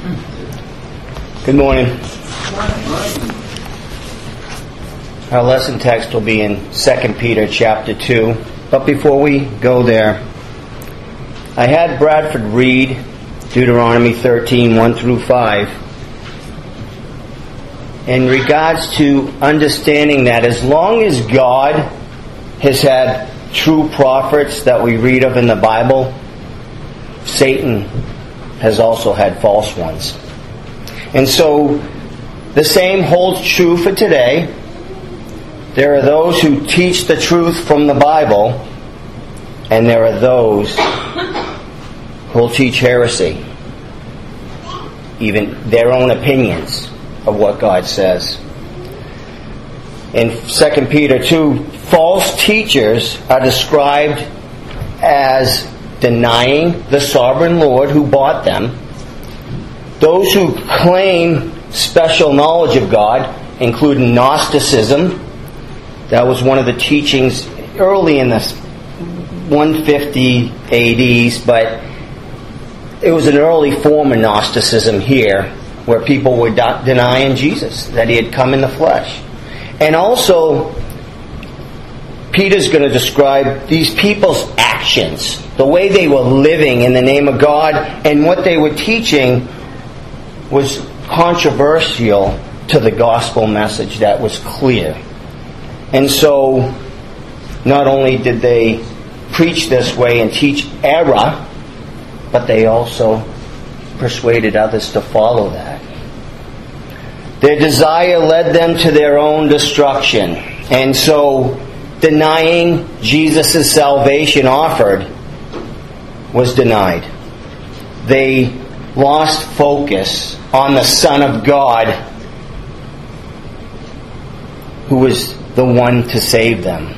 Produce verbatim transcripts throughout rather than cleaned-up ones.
Good morning. Our lesson text will be in Second Peter chapter two. But before we go there, I had Bradford read Deuteronomy thirteen, one through five. In regards to understanding that as long as God has had true prophets that we read of in the Bible, Satan has also had false ones. And so the same holds true for today. There are those who teach the truth from the Bible, and there are those who will teach heresy, even their own opinions of what God says. In Second Peter two, false teachers are described as denying the sovereign Lord who bought them. Those who claim special knowledge of God, including Gnosticism. That was one of the teachings early in the one fifty A Ds, but it was an early form of Gnosticism here, where people were denying Jesus, that He had come in the flesh. And also, Peter's going to describe these people's actions, the way they were living in the name of God, and what they were teaching was controversial to the gospel message that was clear. And so, not only did they preach this way and teach error, but they also persuaded others to follow that. Their desire led them to their own destruction. And so, denying Jesus' salvation offered was denied. They lost focus on the Son of God, who was the one to save them.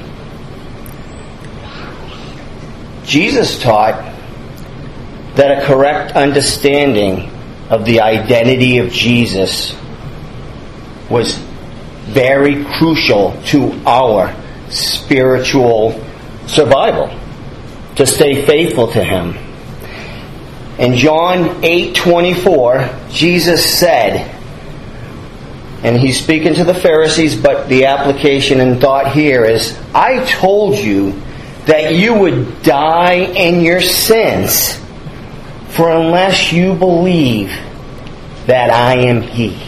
Jesus taught that a correct understanding of the identity of Jesus was very crucial to our spiritual survival, to stay faithful to Him. In John eight twenty-four, Jesus said, and He's speaking to the Pharisees, but the application and thought here is, I told you that you would die in your sins, for unless you believe that I am He,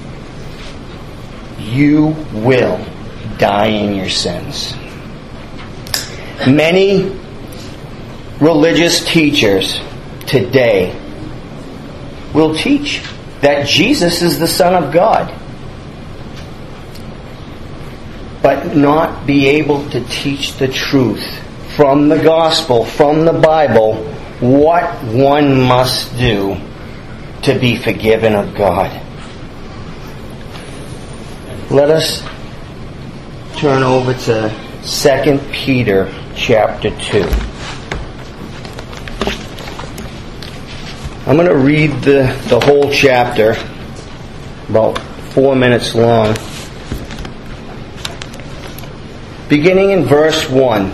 you will die in your sins. Many religious teachers today will teach that Jesus is the Son of God, but not be able to teach the truth from the gospel, from the Bible, what one must do to be forgiven of God. Let us turn over to Second Peter chapter two. I'm going to read the, the whole chapter, about four minutes long. Beginning in verse one.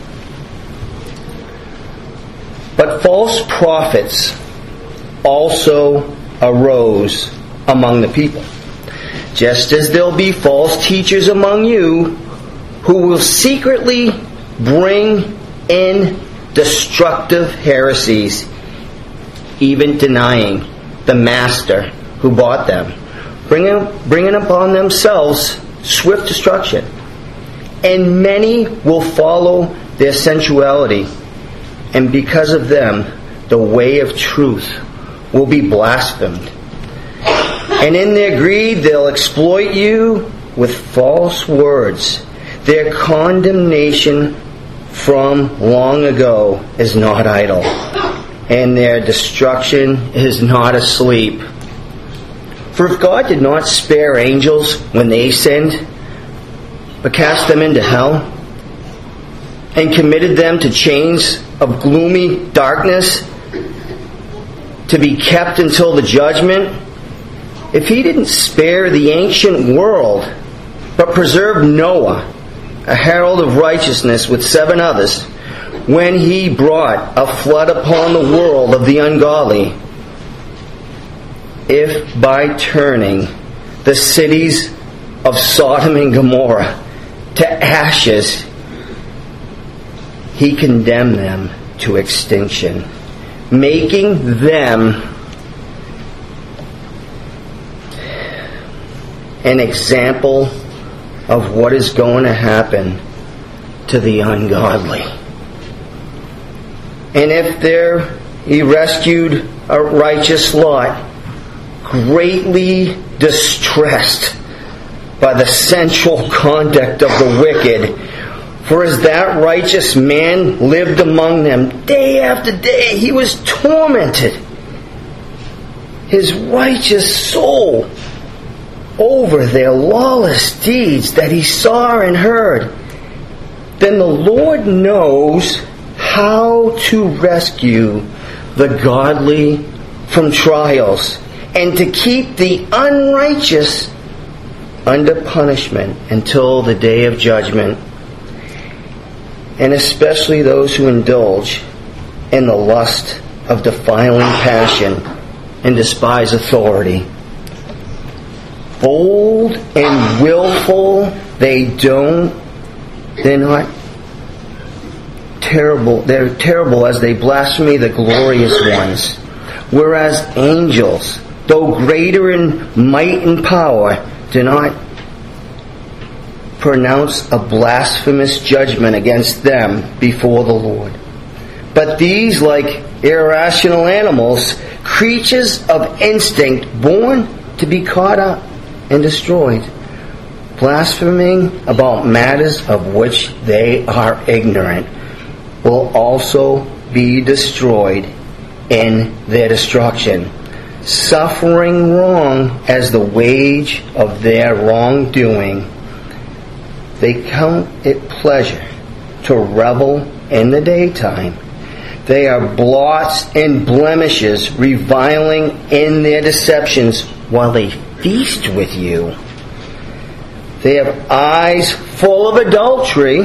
But false prophets also arose among the people, just as there'll be false teachers among you who will secretly bring in destructive heresies, even denying the Master who bought them, bringing, bringing upon themselves swift destruction. And many will follow their sensuality, and because of them, the way of truth will be blasphemed. And in their greed, they'll exploit you with false words. Their condemnation from long ago is not idle, and their destruction is not asleep. For if God did not spare angels when they sinned, but cast them into hell, and committed them to chains of gloomy darkness, to be kept until the judgment, if He didn't spare the ancient world, but preserved Noah, a herald of righteousness, with seven others, when He brought a flood upon the world of the ungodly, if by turning the cities of Sodom and Gomorrah to ashes, he condemned them to extinction, making them an example of what is going to happen to the ungodly. And if there he rescued a righteous Lot, greatly distressed by the sensual conduct of the wicked, for as that righteous man lived among them day after day, he was tormented, his righteous soul, over their lawless deeds that he saw and heard. Then the Lord knows how to rescue the godly from trials, and to keep the unrighteous under punishment until the day of judgment, and especially those who indulge in the lust of defiling passion and despise authority. Bold and willful, they don't, they're not terrible, they're terrible as they blaspheme the glorious ones. Whereas angels, though greater in might and power, do not pronounce a blasphemous judgment against them before the Lord. But these, like irrational animals, creatures of instinct, born to be caught up and destroyed, blaspheming about matters of which they are ignorant, will also be destroyed in their destruction, suffering wrong as the wage of their wrongdoing. They count it pleasure to revel in the daytime. They are blots and blemishes, reviling in their deceptions while they feast with you. They have eyes full of adultery,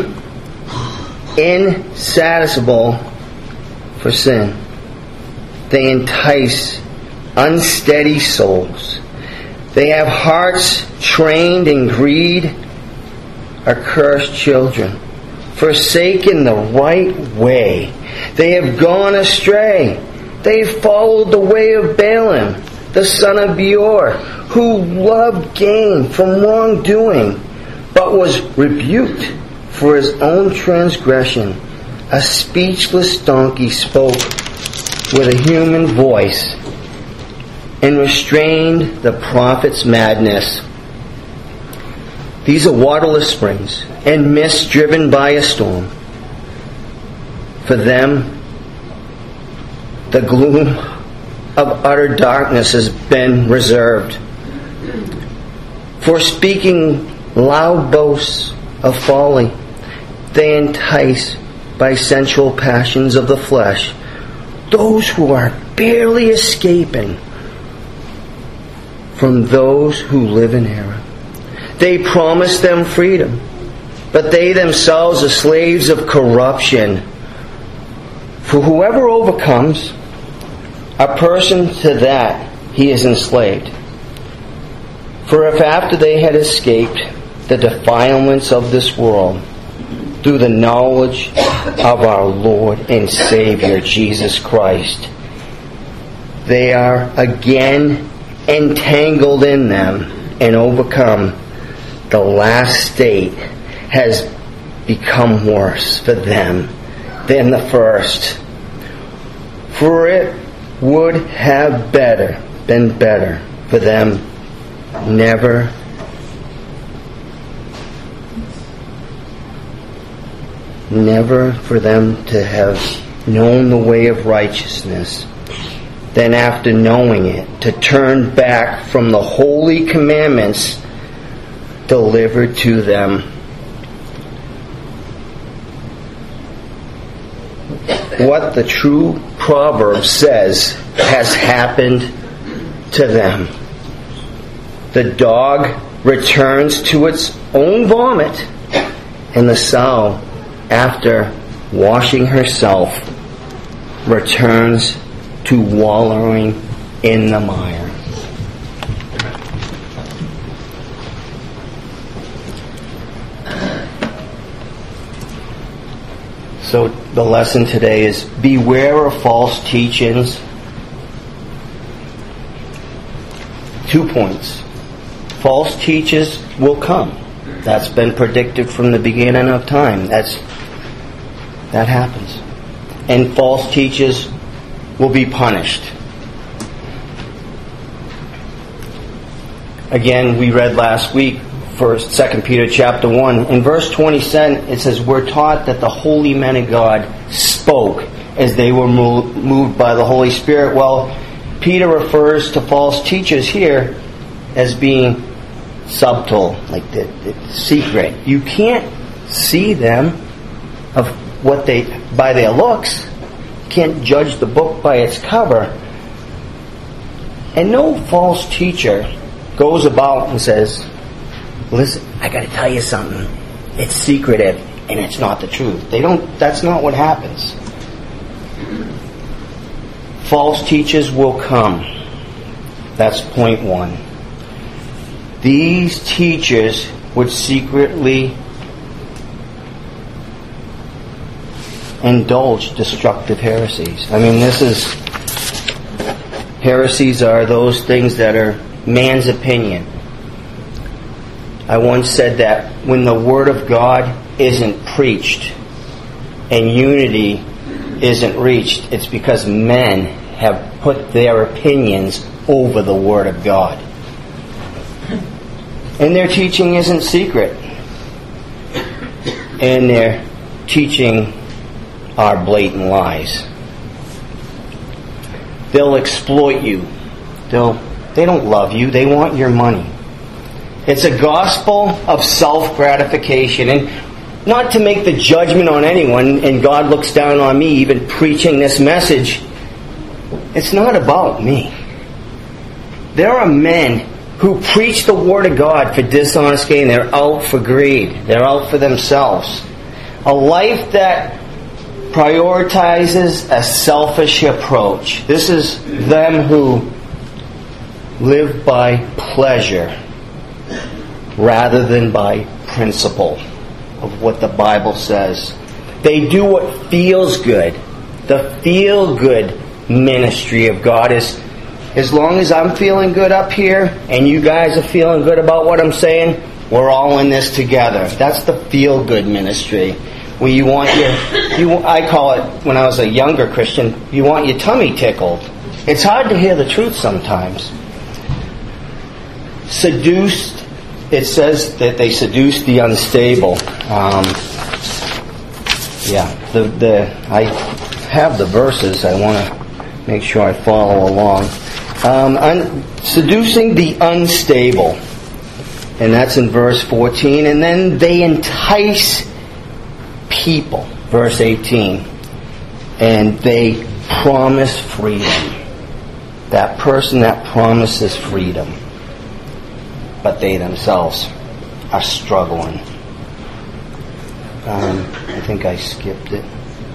insatiable for sin. They entice unsteady souls. They have hearts trained in greed, accursed children, forsaken the right way. They have gone astray. They have followed the way of Balaam, the son of Beor, who loved gain from wrongdoing, but was rebuked for his own transgression. A speechless donkey spoke with a human voice and restrained the prophet's madness. These are waterless springs and mist driven by a storm. For them, the gloom of utter darkness has been reserved. For speaking loud boasts of folly, they entice by sensual passions of the flesh those who are barely escaping from those who live in error. They promise them freedom, but they themselves are slaves of corruption. For whoever overcomes a person, to that he is enslaved. For if after they had escaped the defilements of this world, through the knowledge of our Lord and Savior Jesus Christ, they are again entangled in them and overcome, the last state has become worse for them than the first. For it would have better been better for them never never for them to have known the way of righteousness, than after knowing it to turn back from the holy commandments delivered to them. What the true proverb says has happened to them. The dog returns to its own vomit, and the sow, after washing herself, returns to wallowing in the mire. So the lesson today is beware of false teachings. Two points. False teachers will come. That's been predicted from the beginning of time. That's that happens. And false teachers will be punished. Again, we read last week, First, Second Peter chapter one. In verse twenty-seven, it says, we're taught that the holy men of God spoke as they were moved by the Holy Spirit. Well, Peter refers to false teachers here as being subtle, like the, the secret. You can't see them of what they by their looks. You can't judge the book by its cover. And no false teacher goes about and says, listen, I got to tell you something. It's secretive and it's not the truth. They don't. That's not what happens. False teachers will come. That's point one. These teachers would secretly indulge destructive heresies. I mean, this is heresies are those things that are man's opinion. I once said that when the Word of God isn't preached and unity isn't reached, it's because men have put their opinions over the Word of God. And their teaching isn't secret. And their teaching are blatant lies. They'll exploit you. They'll, they don't love you. They want your money. It's a gospel of self-gratification. And not to make the judgment on anyone, and God looks down on me even preaching this message. It's not about me. There are men who preach the Word of God for dishonest gain. They're out for greed. They're out for themselves. A life that prioritizes a selfish approach. This is them who live by pleasure rather than by principle of what the Bible says. They do what feels good. The feel-good ministry of God is, as long as I'm feeling good up here and you guys are feeling good about what I'm saying, we're all in this together. That's the feel-good ministry. Where you want your, you, I call it, when I was a younger Christian, you want your tummy tickled. It's hard to hear the truth sometimes. Seduced, it says that they seduce the unstable. Um, yeah, the the I have the verses. I want to make sure I follow along. Um, un, seducing the unstable, and that's in verse fourteen. And then they entice people, verse eighteen, and they promise freedom. That person that promises freedom, but they themselves are struggling. Um, I think I skipped it.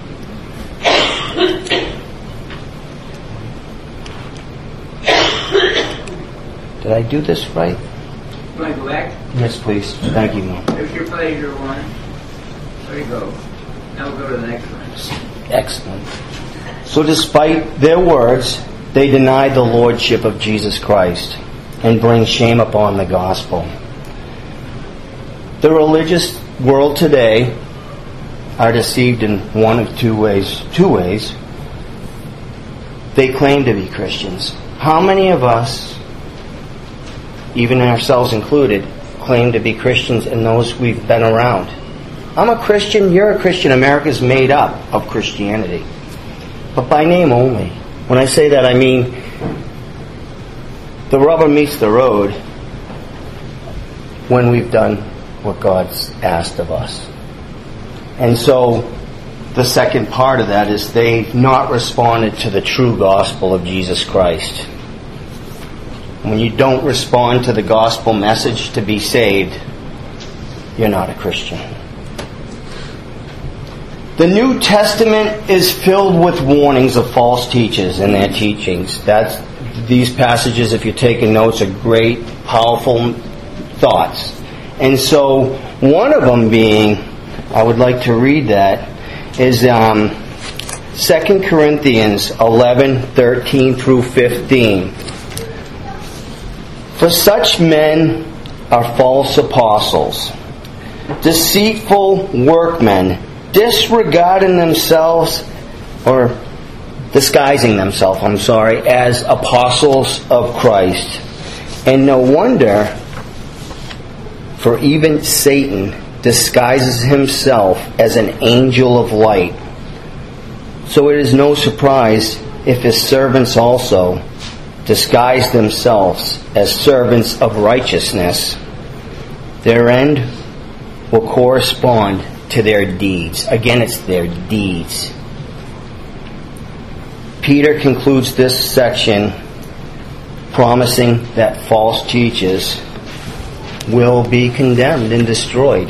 Did I do this right? You want to go back? Yes, please. Thank you, Mom. There's your pleasure one. There you go. Now we'll go to the next one. Excellent. So despite their words, they deny the lordship of Jesus Christ and bring shame upon the gospel. The religious world today are deceived in one of two ways. Two ways. They claim to be Christians. How many of us, even ourselves included, claim to be Christians and those we've been around? I'm a Christian, you're a Christian. America's made up of Christianity. But by name only. When I say that, I mean the rubber meets the road when we've done what God's asked of us. And so the second part of that is they've not responded to the true gospel of Jesus Christ. When you don't respond to the gospel message to be saved, you're not a Christian. The New Testament is filled with warnings of false teachers and their teachings. That's, these passages, if you're taking notes, are great, powerful thoughts. And so, one of them being, I would like to read that, is um, Second Corinthians eleven, thirteen through fifteen. For such men are false apostles, deceitful workmen, disregarding themselves, or disguising themselves, I'm sorry, as apostles of Christ. And no wonder, for even Satan disguises himself as an angel of light. So it is no surprise if his servants also disguise themselves as servants of righteousness. Their end will correspond to their deeds. Again, it's their deeds. Peter concludes this section promising that false teachers will be condemned and destroyed.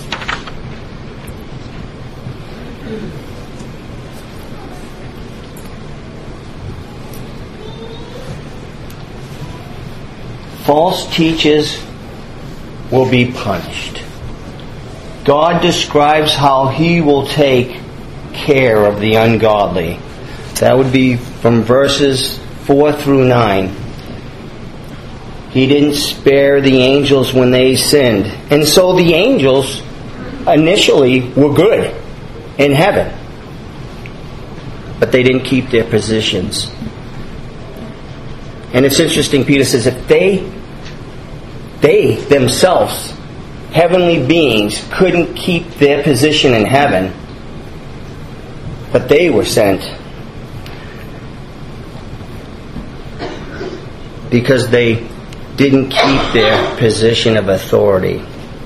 False teachers will be punished. God describes how He will take care of the ungodly. That would be from verses four through nine. He didn't spare the angels when they sinned. And so the angels initially were good in heaven. But they didn't keep their positions. And it's interesting, Peter says, if they, they themselves, heavenly beings, couldn't keep their position in heaven, but they were sent because they didn't keep their position of authority.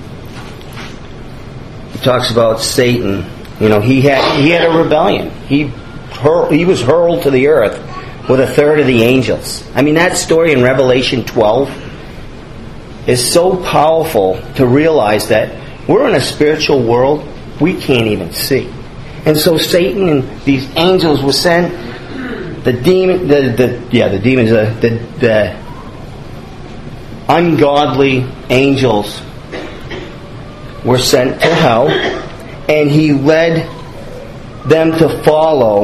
He talks about Satan. You know, he had he had a rebellion. He hur- he was hurled to the earth with a third of the angels. I mean, that story in Revelation twelve is so powerful to realize that we're in a spiritual world we can't even see. And so Satan and these angels were sent. The demon, the, the yeah, the demons, the, the, the ungodly angels were sent to hell, and he led them to follow.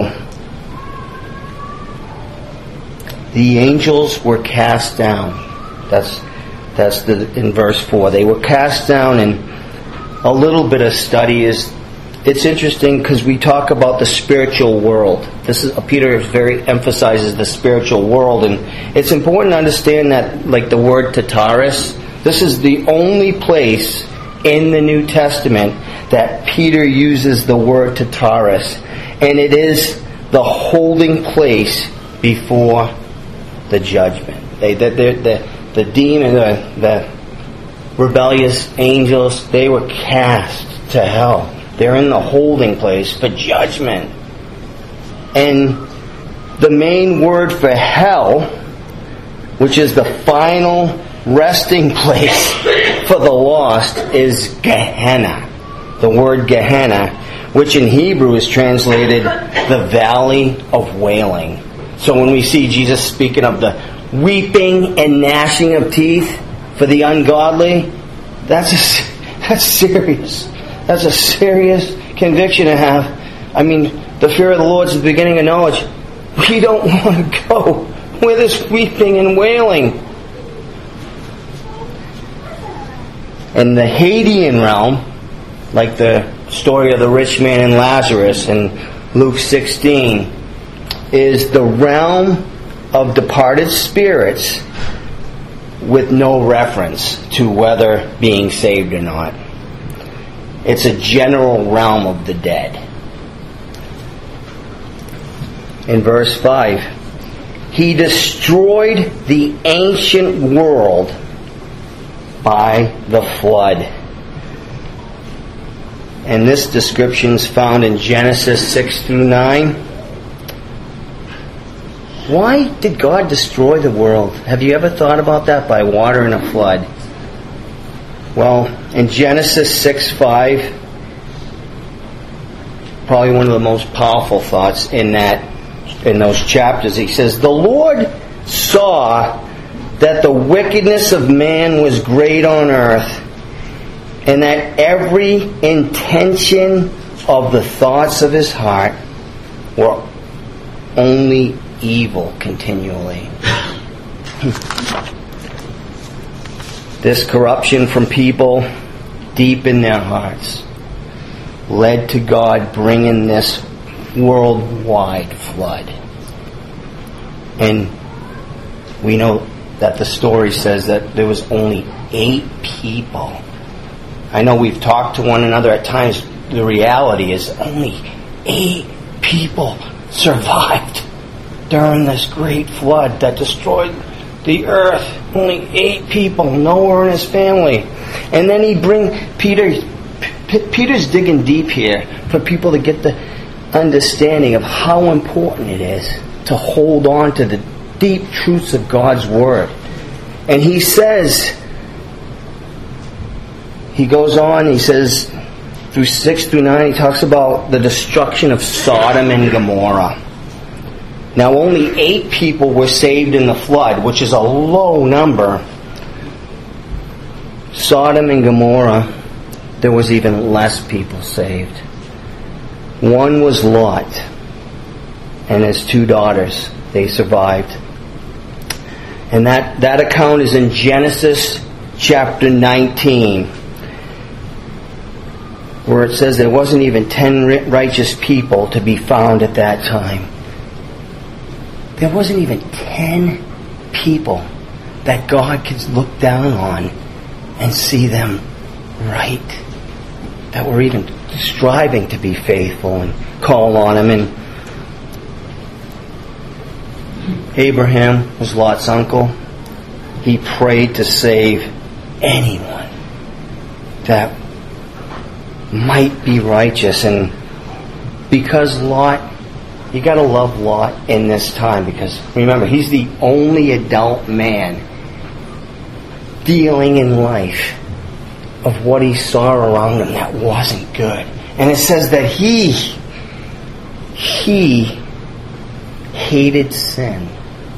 The angels were cast down. That's that's the in verse four. They were cast down, and a little bit of study is. It's interesting because we talk about the spiritual world. This is Peter very emphasizes the spiritual world, and it's important to understand that, like the word Tartarus, this is the only place in the New Testament that Peter uses the word Tartarus, and it is the holding place before the judgment. They, the, the, the, the demon, the, the rebellious angels, they were cast to hell. They're in the holding place for judgment. And the main word for hell, which is the final resting place for the lost, is Gehenna. The word Gehenna, which in Hebrew is translated the valley of wailing. So when we see Jesus speaking of the weeping and gnashing of teeth for the ungodly, that's a, that's serious. That's a serious conviction to have. I mean, the fear of the Lord is the beginning of knowledge. We don't want to go where there's weeping and wailing. In the Hadean realm, like the story of the rich man and Lazarus in Luke sixteen, is the realm of departed spirits with no reference to whether being saved or not. It's a general realm of the dead. In verse five, He destroyed the ancient world by the flood. And this description is found in Genesis six through nine. Why did God destroy the world? Have you ever thought about that? By water and a flood. Well, in Genesis six five, probably one of the most powerful thoughts in that, in those chapters, he says, "The Lord saw that the wickedness of man was great on earth, and that every intention of the thoughts of his heart were only evil continually. This corruption from people deep in their hearts led to God bringing this worldwide flood. And we know that the story says that there was only eight people. I know we've talked to one another at times. The reality is only eight people survived during this great flood that destroyed the earth. Only eight people, Noah and his family. And then he bring Peter. P- Peter's digging deep here for people to get the understanding of how important it is to hold on to the deep truths of God's Word. And he says, he goes on, he says, through six through nine, he talks about the destruction of Sodom and Gomorrah. Now, only eight people were saved in the flood, which is a low number. Sodom and Gomorrah, there was even less people saved. One was Lot and his two daughters. They survived. And that, that account is in Genesis chapter nineteen, where it says there wasn't even ten righteous people to be found at that time. There wasn't even ten people that God could look down on and see them right, that were even striving to be faithful and call on Him. And Abraham was Lot's uncle. He prayed to save anyone that might be righteous. And because Lot, you got to love Lot in this time, because remember, he's the only adult man dealing in life of what he saw around him that wasn't good. And it says that he he hated sin.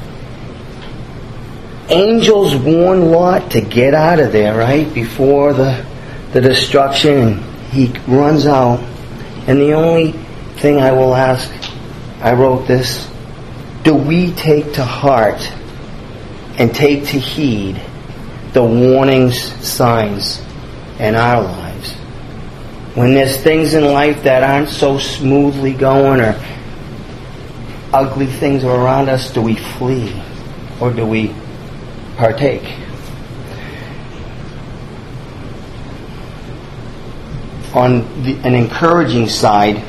Angels warn Lot to get out of there, right, before the the destruction, and he runs out. And the only thing I will ask, I wrote this, do we take to heart and take to heed the warnings, signs in our lives? When there's things in life that aren't so smoothly going, or ugly things are around us, do we flee or do we partake? On the, an encouraging side,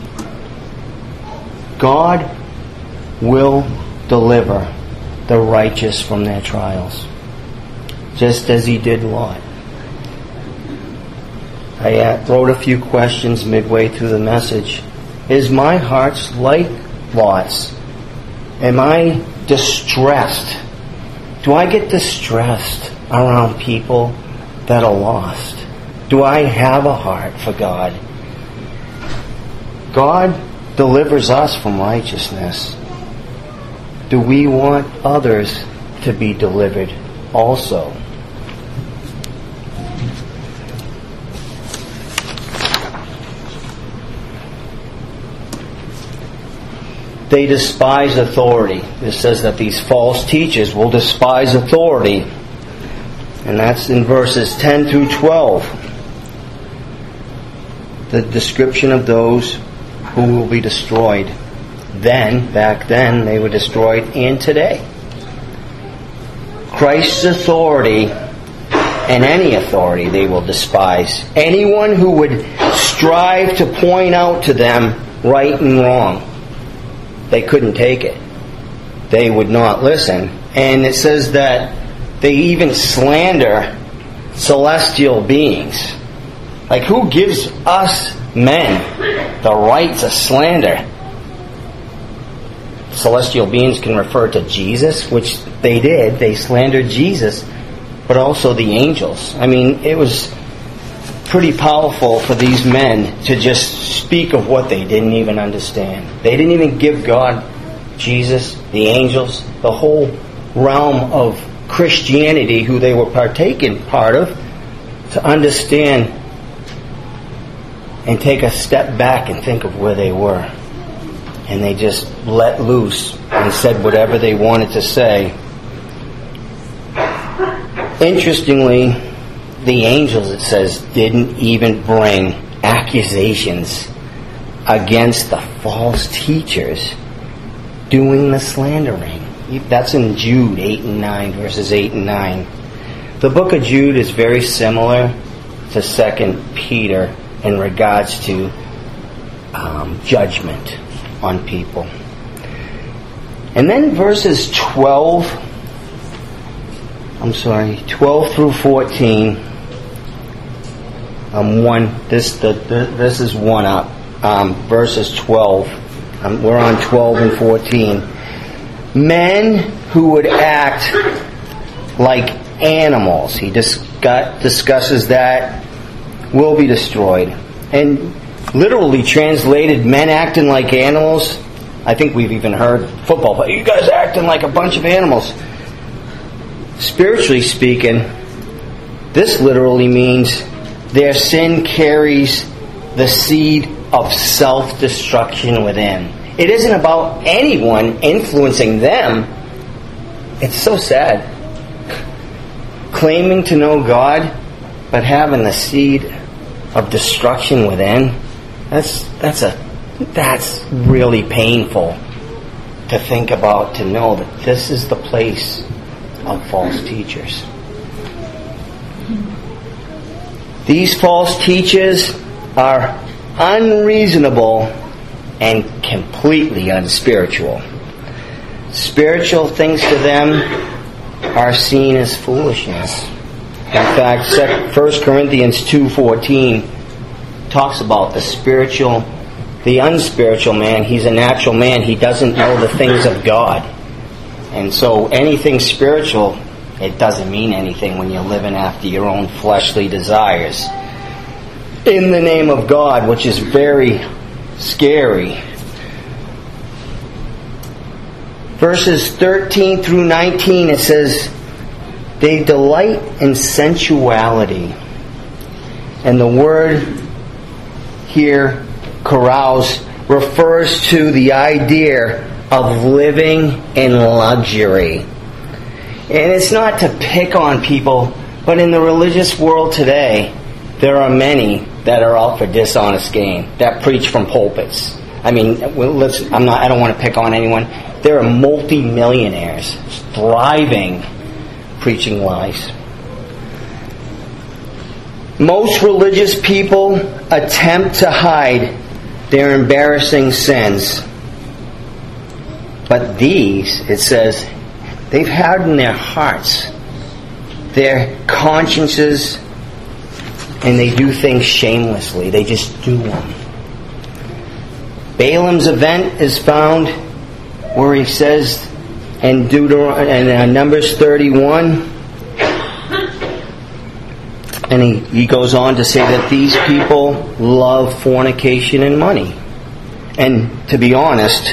God will deliver the righteous from their trials, just as He did Lot. I wrote a few questions midway through the message. Is my heart like Lot's? Am I distressed? Do I get distressed around people that are lost? Do I have a heart for God? God delivers us from righteousness. Do we want others to be delivered also? They despise authority. It says that these false teachers will despise authority. And that's in verses ten through twelve. The description of those who will be destroyed. Then, back then, they were destroyed, and today. Christ's authority, and any authority they will despise. Anyone who would strive to point out to them right and wrong, they couldn't take it. They would not listen. And it says that they even slander celestial beings. Like, who gives us men the right to slander? Celestial beings can refer to Jesus, which they did. They slandered Jesus, but also the angels. I mean, it was pretty powerful for these men to just speak of what they didn't even understand. They didn't even give God, Jesus, the angels, the whole realm of Christianity, who they were partaking part of, to understand and take a step back and think of where they were. And they just let loose and said whatever they wanted to say. Interestingly, the angels, it says, didn't even bring accusations against the false teachers doing the slandering. That's in Jude eight and nine, verses eight and nine. The book of Jude is very similar to Second Peter in regards to um, judgment on people. And then verses twelve, I'm sorry, twelve through fourteen. Um, one. This the, the this is one up. Um, verses twelve. Um, we're on twelve and fourteen. Men who would act like animals, he discuss, discusses that, will be destroyed. And literally translated, men acting like animals. I think we've even heard football, but you guys acting like a bunch of animals. Spiritually speaking, this literally means their sin carries the seed of self-destruction within. It isn't about anyone influencing them. It's so sad. Claiming to know God, but having the seed of destruction within. That's that's a that's really painful to think about, to know that this is the place of false teachers. These false teachers are unreasonable and completely unspiritual. Spiritual things to them are seen as foolishness. In fact, First Corinthians two fourteen talks about the spiritual, the unspiritual man. He's a natural man. He doesn't know the things of God. And so anything spiritual, it doesn't mean anything when you're living after your own fleshly desires in the name of God, which is very scary. Verses thirteen through nineteen, it says, they delight in sensuality. And the word here, carouse, refers to the idea of living in luxury. And it's not to pick on people, but in the religious world today, there are many that are out for dishonest gain, that preach from pulpits. I mean, let's, I'm not, I don't want to pick on anyone. There are multi-millionaires thriving preaching lies. Most religious people attempt to hide their embarrassing sins. But these, it says, they've hardened their hearts, their consciences, and they do things shamelessly. They just do them. Balaam's event is found where he says in Deuteron- in uh, Numbers thirty-one, and he, he goes on to say that these people love fornication and money. And to be honest,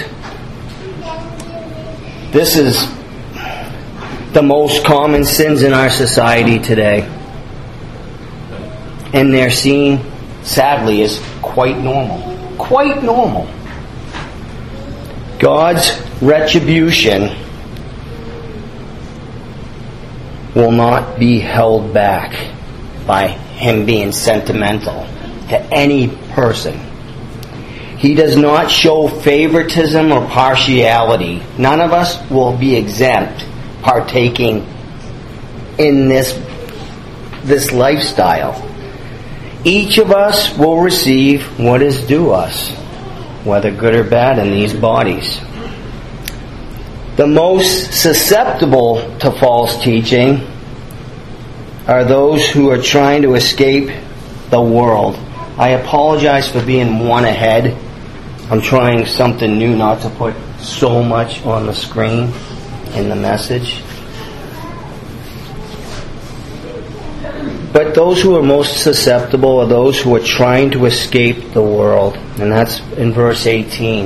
this is the most common sins in our society today. And they're seen, sadly, as quite normal. Quite normal. God's retribution will not be held back by Him being sentimental to any person. He does not show favoritism or partiality. None of us will be exempt partaking in this, this lifestyle. Each of us will receive what is due us, whether good or bad, in these bodies. The most susceptible to false teaching are those who are trying to escape the world. I apologize for being one ahead. I'm trying something new, not to put so much on the screen in the message. But those who are most susceptible are those who are trying to escape the world. And that's in verse eighteen.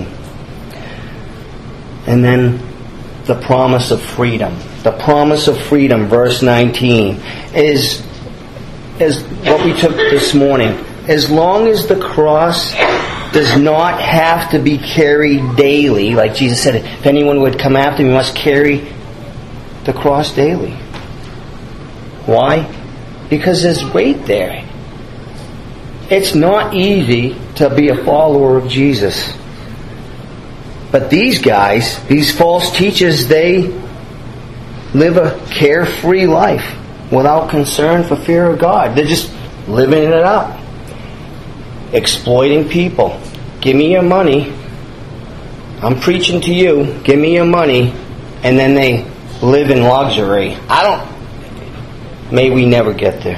And then the promise of freedom. The promise of freedom, verse nineteen, is, is what we took this morning. as long as the cross does not have to be carried daily, like Jesus said, if anyone would come after me, must carry the cross daily. Why? Because there's weight there. It's not easy to be a follower of Jesus. But these guys, these false teachers, they live a carefree life without concern for fear of God. They're just living it up. Exploiting people. Give me your money. I'm preaching to you. Give me your money. And then they live in luxury. I don't... May we never get there.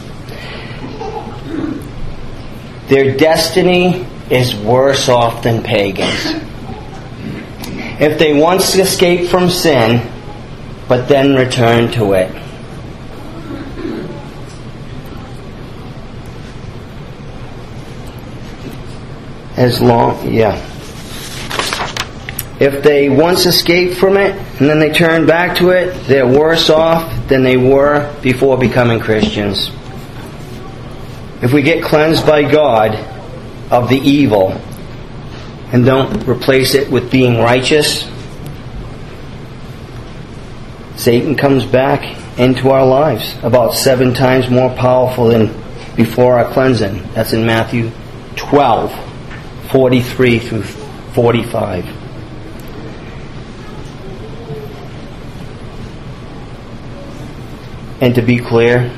Their destiny is worse off than pagans. If they once escape from sin, but then return to it. As long, yeah. If they once escape from it, and then they turn back to it, they're worse off than they were before becoming Christians. If we get cleansed by God of the evil, and don't replace it with being righteous, Satan comes back into our lives about seven times more powerful than before our cleansing. That's in Matthew twelve, forty-three through forty-five. And to be clear,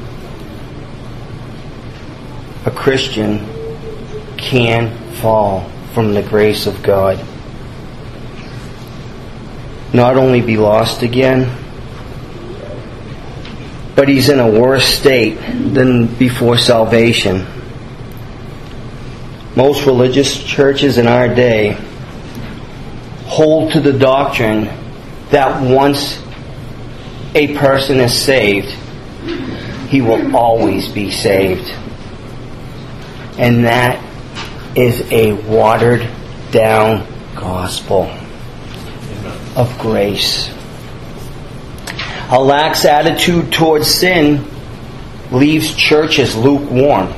a Christian can fall from the grace of God. Not only be lost again, but he's in a worse state than before salvation. Most religious churches in our day hold to the doctrine that once a person is saved, he will always be saved. And that is a watered down gospel of grace. A lax attitude towards sin leaves churches lukewarm.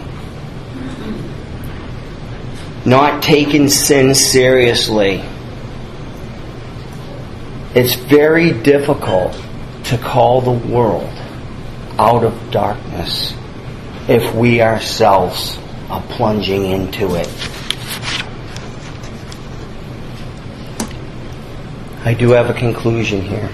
Not taking sin seriously. It's very difficult to call the world out of darkness if we ourselves are plunging into it. I do have a conclusion here.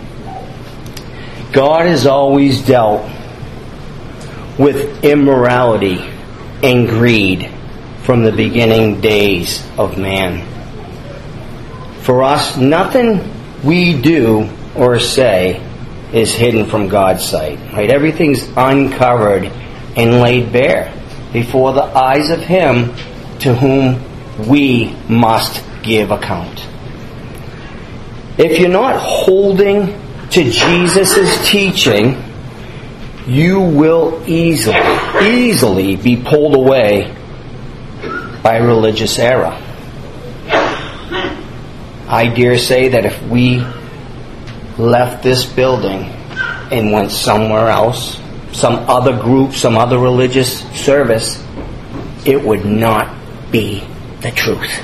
God has always dealt with immorality and greed from the beginning days of man. For us, nothing we do or say is hidden from God's sight. Right? Everything's uncovered and laid bare before the eyes of Him to whom we must give account. If you're not holding to Jesus' teaching, you will easily, easily be pulled away by religious error. I dare say that if we left this building and went somewhere else, some other group, some other religious service, it would not be the truth.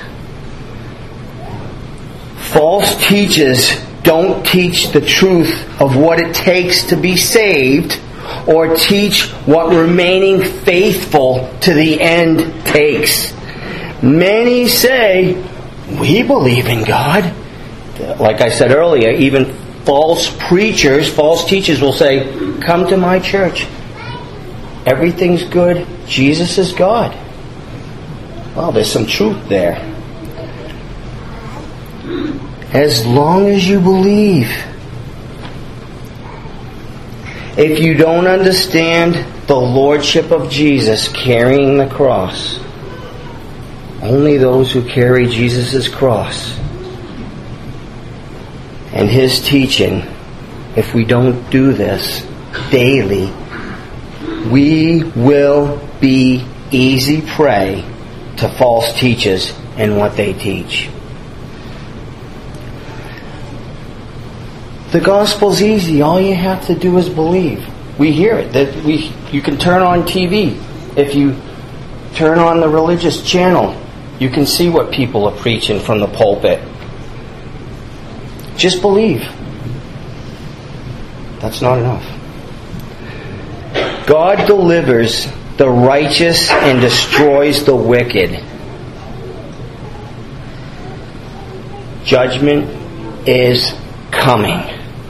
False teachers don't teach the truth of what it takes to be saved, or teach what remaining faithful to the end takes. Many say, we believe in God. Like I said earlier, even false preachers, false teachers will say, come to my church. Everything's good. Jesus is God. Well, there's some truth there. As long as you believe. If you don't understand the lordship of Jesus carrying the cross, only those who carry Jesus' cross and His teaching, if we don't do this daily, we will be easy prey to false teachers and what they teach. The gospel's easy. All you have to do is believe. We hear it. That we, you can turn on T V. If you Turn on the religious channel. You can see what people are preaching from the pulpit. Just believe. That's not enough. God delivers the righteous and destroys the wicked. Judgment is coming.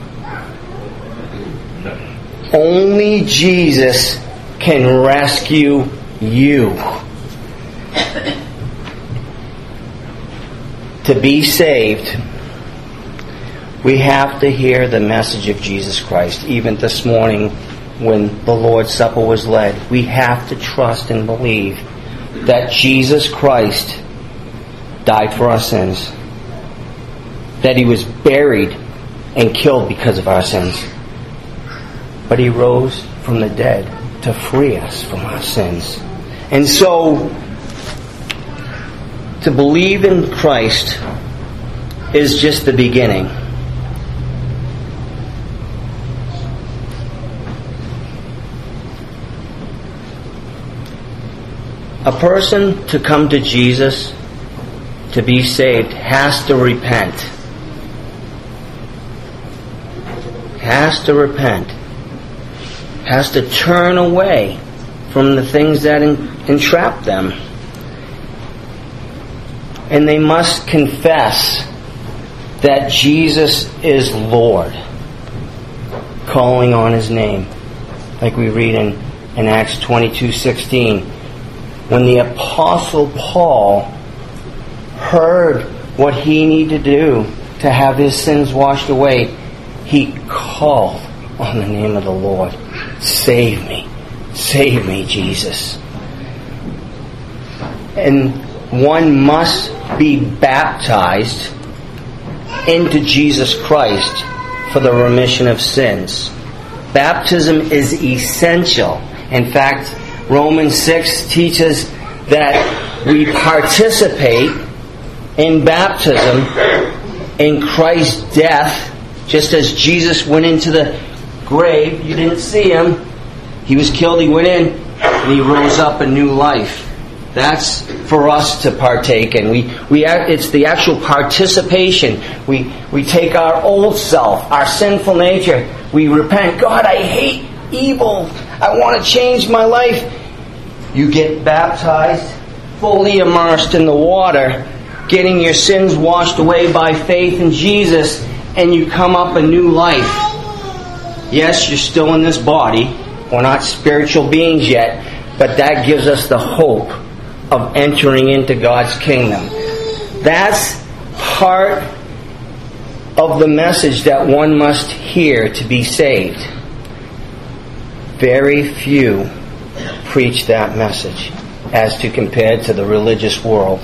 Only Jesus can rescue you. To be saved, we have to hear the message of Jesus Christ. Even this morning when the Lord's Supper was led, we have to trust and believe that Jesus Christ died for our sins, that He was buried and killed because of our sins, but He rose from the dead to free us from our sins. And so, to believe in Christ is just the beginning. A person to come to Jesus, to be saved, has to repent. Has to repent. Has to turn away from the things that entrap them. And they must confess that Jesus is Lord, calling on His name, like we read in, in Acts twenty-two sixteen. When the Apostle Paul heard what he needed to do to have his sins washed away, he called on the name of the Lord. Save me. Save me, Jesus. And one must be baptized into Jesus Christ for the remission of sins. Baptism is essential. In fact, Romans six teaches that we participate in baptism in Christ's death, just as Jesus went into the grave. You didn't see Him. He was killed, He went in, and He rose up a new life. That's for us to partake in. We, we, it's the actual participation. We, we take our old self, our sinful nature. We repent. God, I hate evil. I want to change my life. You get baptized, fully immersed in the water, getting your sins washed away by faith in Jesus, and you come up a new life. Yes, you're still in this body. We're not spiritual beings yet, but that gives us the hope of entering into God's kingdom. That's part of the message that one must hear to be saved. Very few preach that message as to compared to the religious world.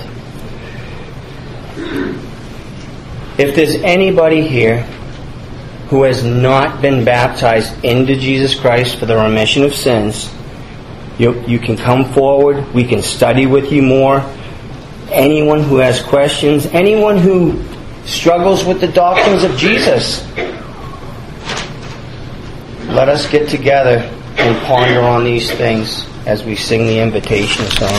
If there's anybody here who has not been baptized into Jesus Christ for the remission of sins, you, you can come forward. We can study with you more. Anyone who has questions, anyone who struggles with the doctrines of Jesus, let us get together and ponder on these things as we sing the invitation song.